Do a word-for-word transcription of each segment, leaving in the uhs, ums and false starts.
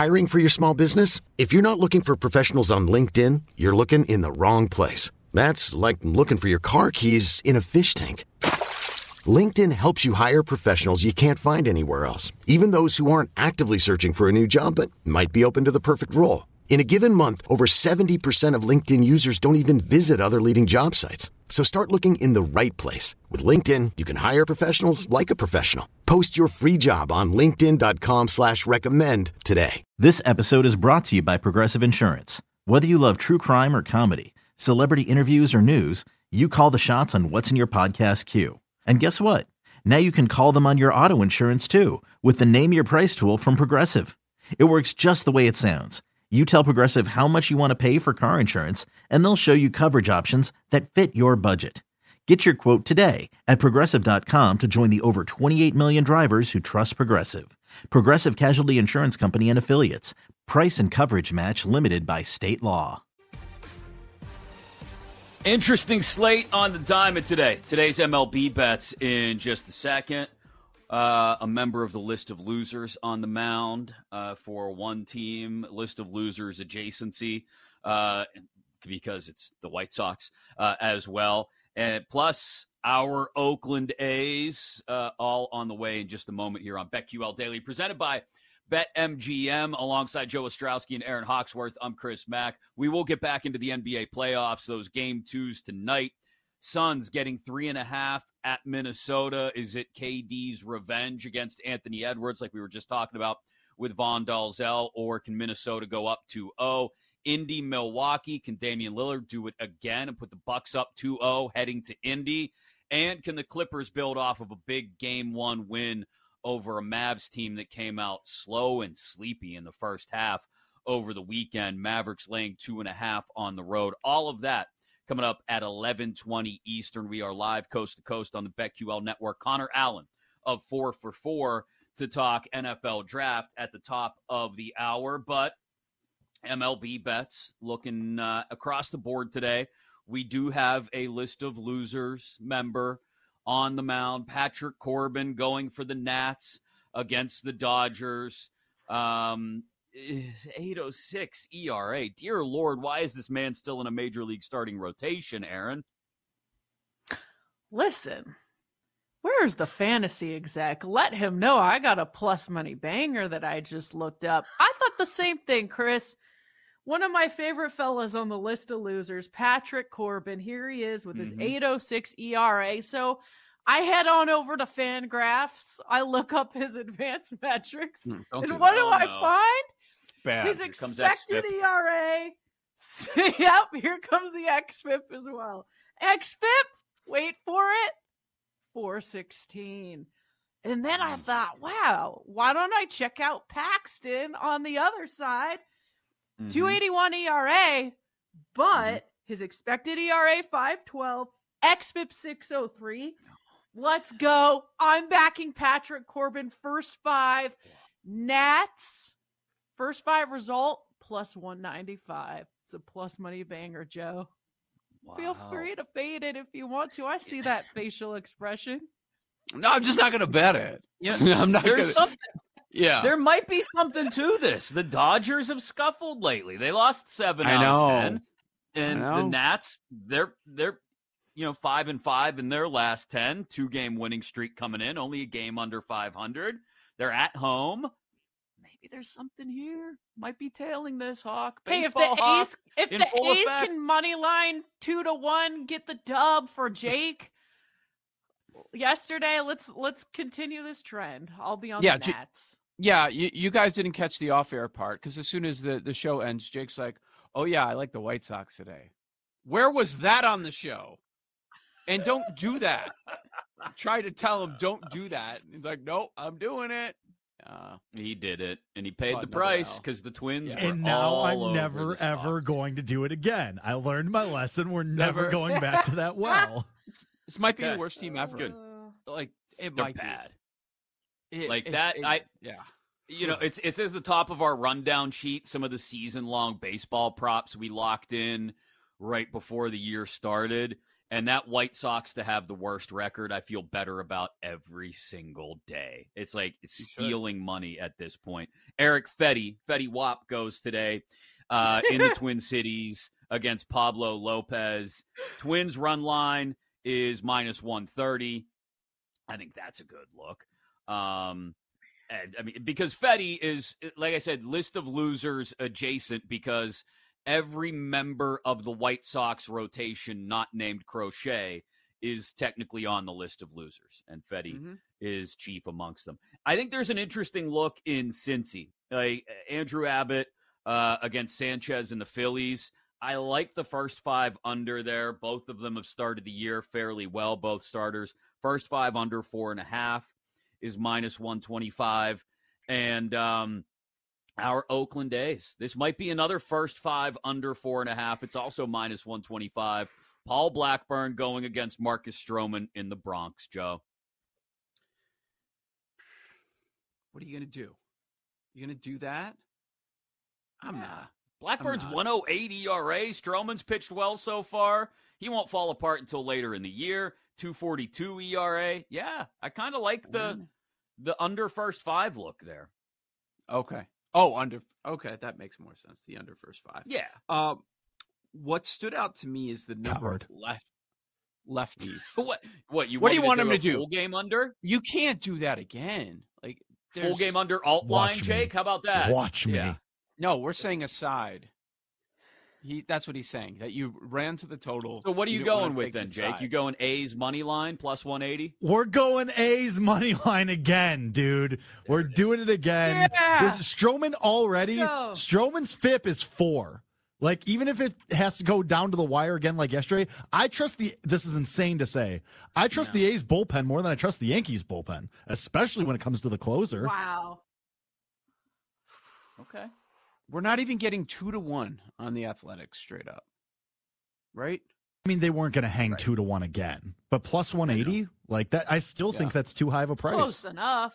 Hiring for your small business? If you're not looking for professionals on LinkedIn, you're looking in the wrong place. That's like looking for your car keys in a fish tank. LinkedIn helps you hire professionals you can't find anywhere else, even those who aren't actively searching for a new job but might be open to the perfect role. In a given month, over seventy percent of LinkedIn users don't even visit other leading job sites. So start looking in the right place. With LinkedIn, you can hire professionals like a professional. Post your free job on linkedin dot com slash recommend today. This episode is brought to you by Progressive Insurance. Whether you love true crime or comedy, celebrity interviews or news, you call the shots on what's in your podcast queue. And guess what? Now you can call them on your auto insurance too with the Name Your Price tool from Progressive. It works just the way it sounds. You tell Progressive how much you want to pay for car insurance, and they'll show you coverage options that fit your budget. Get your quote today at progressive dot com to join the over twenty-eight million drivers who trust Progressive. Progressive Casualty Insurance Company and Affiliates. Price and coverage match limited by state law. Interesting slate on the diamond today. Today's M L B bets in just a second. Uh, a member of the list of losers on the mound uh, for one team, list of losers adjacency, uh, because it's the White Sox uh, as well. And plus our Oakland A's, uh, all on the way in just a moment here on BetQL Daily, presented by BetMGM, alongside Joe Ostrowski and Aaron Hawksworth. I'm Chris Mack. We will get back into the N B A playoffs, those game twos tonight. Suns getting three and a half at Minnesota. Is it K D's revenge against Anthony Edwards, like we were just talking about with Von Dalzell, or can Minnesota go up two oh? Indy, Milwaukee, can Damian Lillard do it again and put the Bucks up two oh heading to Indy? And can the Clippers build off of a big game one win over a Mavs team that came out slow and sleepy in the first half over the weekend? Mavericks laying two and a half on the road. All of that coming up at eleven twenty Eastern. We are live coast to coast on the BetQL network. Connor Allen of four for four to talk N F L draft at the top of the hour. But M L B bets looking uh, across the board today. We do have a list of losers member on the mound. Patrick Corbin going for the Nats against the Dodgers. Um, eight oh six E R A. Dear Lord, why is this man still in a major league starting rotation, Aaron? Listen, where's the fantasy exec? Let him know I got a plus money banger that I just looked up. I thought the same thing, Chris. One of my favorite fellas on the list of losers, Patrick Corbin. Here he is with his mm-hmm. eight oh six E R A. So I head on over to Fangraphs. I look up his advanced metrics. Mm, and do what that. do I no. find? Bad. His expected E R A. Yep, here comes the X F I P as well. X F I P, wait for it, four sixteen. And then I thought, wow, why don't I check out Paxton on the other side? Mm-hmm. two eighty-one E R A, but mm-hmm. his expected E R A five twelve, X F I P six oh three. Let's go. I'm backing Patrick Corbin first five. Nats, first five result, plus one ninety-five. It's a plus money banger, Joe. Wow. Feel free to fade it if you want to. I see that facial expression. No, I'm just not going to bet it. Yeah, I'm not There's gonna... something. Yeah. There might be something to this. The Dodgers have scuffled lately. They lost seven I out know. of ten. And the Nats, they're they're you know, five and five in their last ten, two game winning streak coming in, only a game under five hundred. They're at home. Maybe there's something here. Might be tailing this, Hawk. Baseball, hey, if the Hawk, A's, if the A's effect. can money line two to one, get the dub for Jake yesterday. Let's let's continue this trend. I'll be on yeah, the Nats. J- yeah, you, you guys didn't catch the off-air part because as soon as the, the show ends, Jake's like, "Oh yeah, I like the White Sox today." Where was that on the show? And don't do that. Try to tell him don't do that. He's like, "Nope, I'm doing it." Uh, he did it, and he paid the price because the Twins yeah. were And now all I'm over never, the ever Sox. going to do it again. I learned my lesson. We're never, Never. going back to that well. this might be Okay. the worst team ever. Good. Like it They're might bad. Be. It, Like it, that, it, I yeah. You know, it's it's at the top of our rundown sheet. Some of the season long baseball props we locked in right before the year started. And that White Sox to have the worst record, I feel better about every single day. It's like stealing money at this point. Eric Fetty, Fetty Wap goes today uh, in the Twin Cities against Pablo Lopez. Twins run line is minus one thirty. I think that's a good look. Um, and I mean, because Fetty is, like I said, list of losers adjacent, because every member of the White Sox rotation not named Crochet is technically on the list of losers, and Fetty mm-hmm. is chief amongst them. I think there's an interesting look in Cincy. Like Andrew Abbott uh, against Sanchez and the Phillies. I like the first five under there. Both of them have started the year fairly well, both starters. First five under four and a half is minus one twenty-five. And um, our Oakland A's. This might be another first five under four and a half. It's also minus one twenty-five. Paul Blackburn going against Marcus Stroman in the Bronx, Joe. What are you going to do? You going to do that? I'm yeah. not. Blackburn's one oh eight E R A. Stroman's pitched well so far. He won't fall apart until later in the year. two forty-two E R A. Yeah, I kind of like the When? the under first five look there. Okay. Oh, under. Okay, that makes more sense. The under first five. Yeah. Um, what stood out to me is the number Coward. of left lefties. What? What you? What want do you want to him do to do? Full game under? You can't do that again. Like full there's- game under alt line, Watch Jake. me. How about that? Watch me. Yeah. No, we're saying aside. He that's what he's saying. That you ran to the total. So what are you, you didn't going wanna with take then, the Jake? side. You going A's money line plus one eighty? We're going A's money line again, dude. We're doing it again. Yeah. This Stroman already. Go. Stroman's F I P is four. Like, even if it has to go down to the wire again like yesterday, I trust the – this is insane to say. I trust Yeah. the A's bullpen more than I trust the Yankees bullpen, especially when it comes to the closer. Wow. Okay. We're not even getting two to one on the Athletics straight up, right? I mean, they weren't going to hang Right. two to one again. But plus one eighty, like that, I still think Yeah. that's too high of a price. Close enough.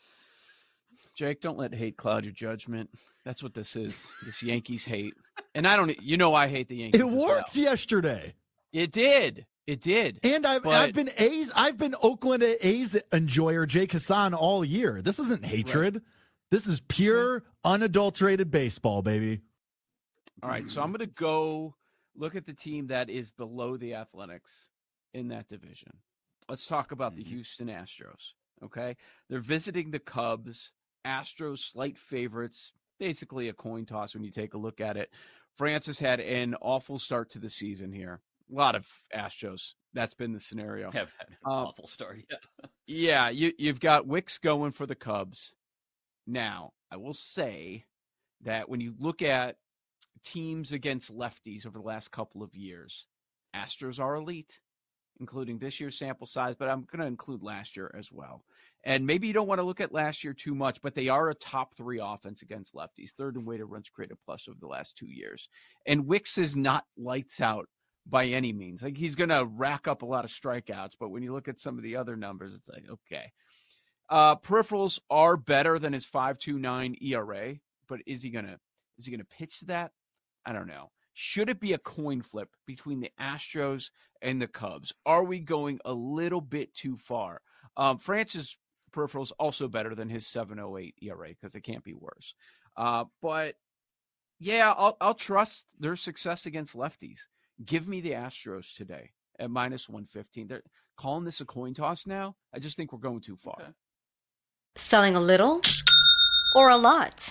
Jake, don't let hate cloud your judgment. That's what this is. This Yankees hate. And I don't – you know I hate the Yankees It as worked well. yesterday. It did. It did. And I've But- I've been A's I've been Oakland A's enjoyer Jake Hassan all year. This isn't hatred. This is pure unadulterated baseball, baby. All right, so I'm going to go look at the team that is below the Athletics in that division. Let's talk about the Houston Astros, okay? They're visiting the Cubs. Astros slight favorites, basically a coin toss when you take a look at it. Francis had an awful start to the season here. A lot of Astros. That's been the scenario. Have had an Um, awful start. Yeah. Yeah, you, you've got Wicks going for the Cubs. Now, I will say that when you look at teams against lefties over the last couple of years, Astros are elite, including this year's sample size, but I'm going to include last year as well. And maybe you don't want to look at last year too much, but they are a top three offense against lefties, third in weighted runs created plus over the last two years. And Wicks is not lights out by any means. Like, he's going to rack up a lot of strikeouts, but when you look at some of the other numbers, it's like, okay. Uh, peripherals are better than his five point two nine E R A, but is he gonna is he gonna pitch to that? I don't know. Should it be a coin flip between the Astros and the Cubs? Are we going a little bit too far? Um, Francis peripherals also better than his seven point oh eight E R A because it can't be worse. Uh, but yeah, I'll I'll trust their success against lefties. Give me the Astros today at minus one fifteen. They're calling this a coin toss now. I just think we're going too far. Okay. Selling a little or a lot?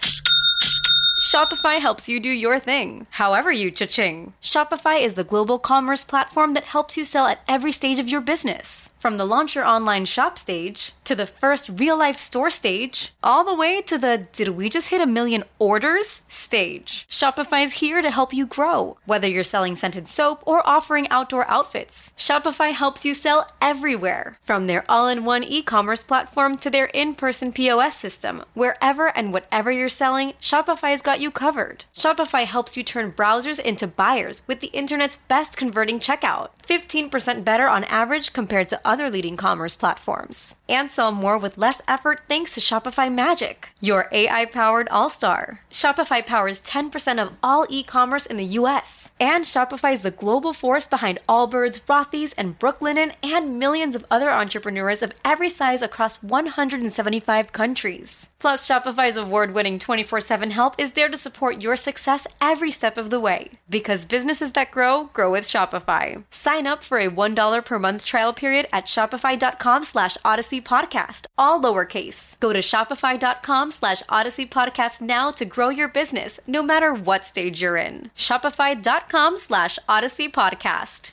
Shopify helps you do your thing, however you cha-ching. Shopify is the global commerce platform that helps you sell at every stage of your business. From the launch your online shop stage, to the first real-life store stage, all the way to the did we just hit a million orders stage. Shopify's here to help you grow. Whether you're selling scented soap or offering outdoor outfits, Shopify helps you sell everywhere. From their all-in-one e-commerce platform to their in-person P O S system, wherever and whatever you're selling, Shopify's got got you covered. Shopify helps you turn browsers into buyers with the internet's best converting checkout. fifteen percent better on average compared to other leading commerce platforms. And sell more with less effort thanks to Shopify Magic, your A I-powered all-star. Shopify powers ten percent of all e-commerce in the U S. And Shopify is the global force behind Allbirds, Rothy's, and Brooklinen, and millions of other entrepreneurs of every size across one hundred seventy-five countries. Plus, Shopify's award-winning twenty-four seven help is there to support your success every step of the way. Because businesses that grow, grow with Shopify. Sign up for a one dollar per month trial period at shopify.com slash Odyssey Podcast, all lowercase. Go to shopify.com slash Odyssey Podcast now to grow your business, no matter what stage you're in. Shopify.com slash Odyssey Podcast.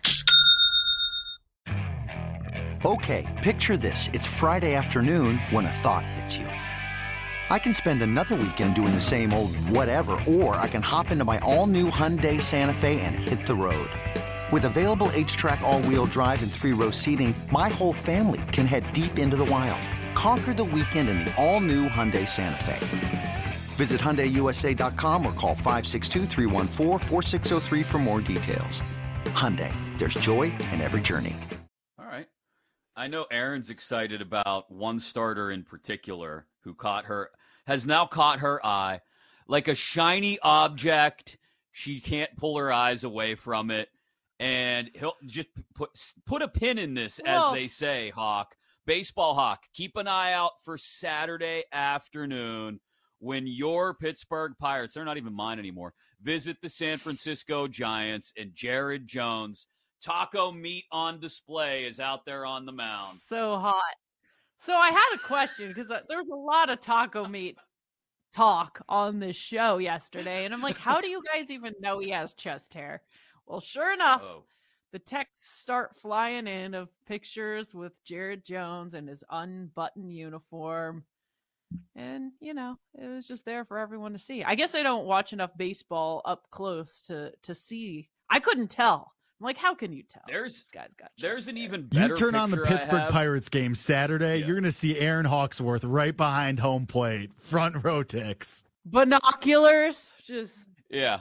Okay, picture this. It's Friday afternoon when a thought hits you. I can spend another weekend doing the same old whatever, or I can hop into my all-new Hyundai Santa Fe and hit the road. With available H-Track all-wheel drive and three-row seating, my whole family can head deep into the wild. Conquer the weekend in the all-new Hyundai Santa Fe. Visit Hyundai U S A dot com or call five six two, three one four, four six zero three for more details. Hyundai, there's joy in every journey. All right. I know Erin's excited about one starter in particular who caught her, has now caught her eye like a shiny object. She can't pull her eyes away from it. And he'll just put put a pin in this, Whoa. as they say, Hawk. Baseball Hawk, keep an eye out for Saturday afternoon when your Pittsburgh Pirates, they're not even mine anymore, visit the San Francisco Giants, and Jared Jones, taco meat on display, is out there on the mound. So hot. So I had a question because there was a lot of taco meat talk on this show yesterday. And I'm like, how do you guys even know he has chest hair? Well, sure enough, Oh. the texts start flying in of pictures with Jared Jones and his unbuttoned uniform. And, you know, it was just there for everyone to see. I guess I don't watch enough baseball up close to to see. I couldn't tell. I'm like, how can you tell? There's this guy's got chest There's an hair. even better You turn on the picture I Pittsburgh have. Pirates game Saturday, Yeah. you're going to see Aaron Hawksworth right behind home plate, front row ticks. Binoculars, just Yeah.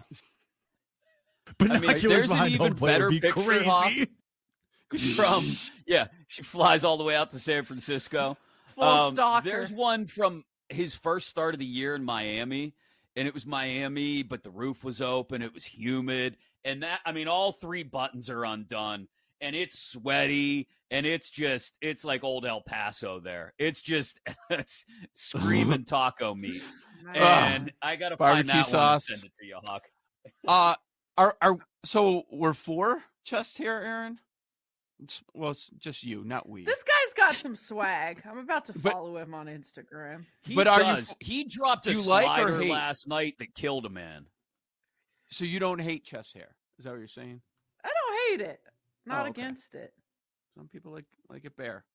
Binoculars there's an behind even home plate better would be picture, Hawk. crazy. From, yeah, she flies all the way out to San Francisco. full Um, stalker. There's one from his first start of the year in Miami, and it was Miami, but the roof was open. It was humid. And that, I mean, all three buttons are undone, and it's sweaty, and it's just, it's like old El Paso there. It's just, it's screaming taco meat. And I got to find Barbecue that sauce. one and send it to you, Hawk. Uh, are are so we're four chest hair, Aaron? It's, well, it's just you, not we. This guy's got some swag. I'm about to But- follow him on Instagram. He But are you does. f- he dropped do a you like or slider hate? last night that killed a man. So you don't hate chest hair? Is that what you're saying? I don't hate it. Not Oh, okay. against it. Some people like like it bare.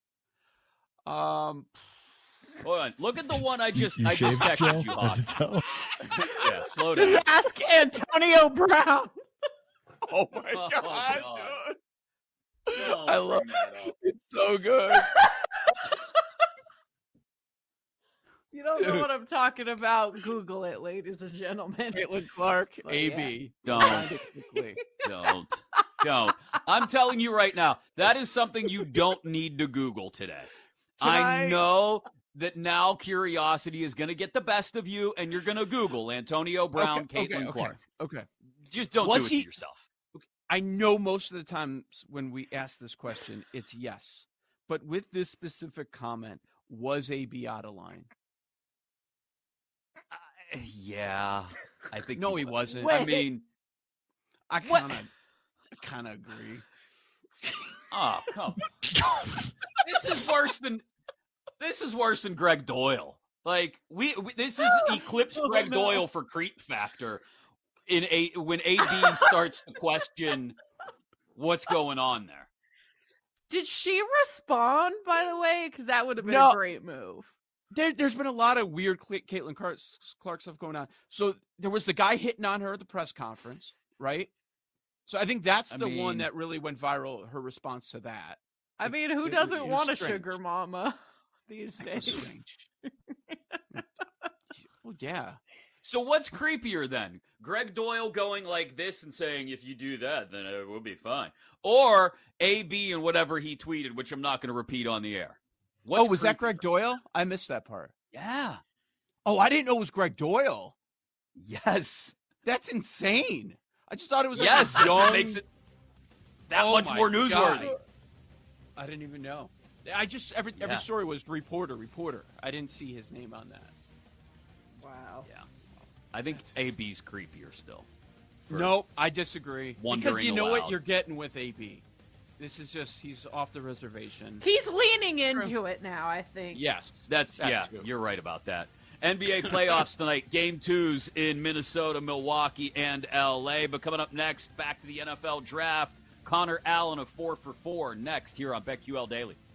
Um, Hold on. Look at the one I just You I just shaved, texted Joe? you, I Hawk. had to tell. Yeah, slow down. Just ask Antonio Brown. oh my Oh, god, God. dude! Don't I love bring that up. It's so good. You don't know Dude. what I'm talking about. Google it, ladies and gentlemen. Caitlin Clark, But A yeah. B. Don't. Don't. Don't. I'm telling you right now, that is something you don't need to Google today. Can I, I- know that now curiosity is going to get the best of you, and you're going to Google Antonio Brown, okay, Caitlin okay, Clark. Okay. Just don't Was do it he- to yourself. I know most of the times when we ask this question, it's yes. But with this specific comment, was A B out of line? Uh, yeah, I think No, he wasn't. Wait. I mean, I What? kind of, I kind of agree. oh come. This is worse than this is worse than Greg Doyle. Like we, we this is eclipsed Greg no. Doyle for creep factor. In a when A B starts to question what's going on there. Did she respond, by the way? Because that would have been No. a great move. There, there's been a lot of weird Cle- Caitlin Clark, Clark stuff going on. So there was the guy hitting on her at the press conference, right? So I think that's I the mean- one that really went viral. Her response to that. I It- mean, who it- doesn't it was want a strange. sugar mama these It was days? strange. Well, yeah. So what's creepier then? Greg Doyle going like this and saying, if you do that, then it will be fine. Or A B and whatever he tweeted, which I'm not going to repeat on the air. What's oh, was creepier? that Greg Doyle? I missed that part. Yeah. Oh, I didn't know it was Greg Doyle. Yes. That's insane. I just thought it was like yes, a that's young... what makes it that oh much my more newsworthy. God. I didn't even know. I just every every Yeah. story was reporter, reporter. I didn't see his name on that. Wow. Yeah. I think A B's creepier still. For Nope, I disagree. wondering Because you know aloud. what you're getting with A B. This is just, he's off the reservation. He's leaning into it now, I think. Yes. That's that yeah, too. you're right about that. N B A playoffs tonight, game twos in Minnesota, Milwaukee, and L A. But coming up next, back to the N F L draft, Connor Allen of four for four next here on BetQL Daily.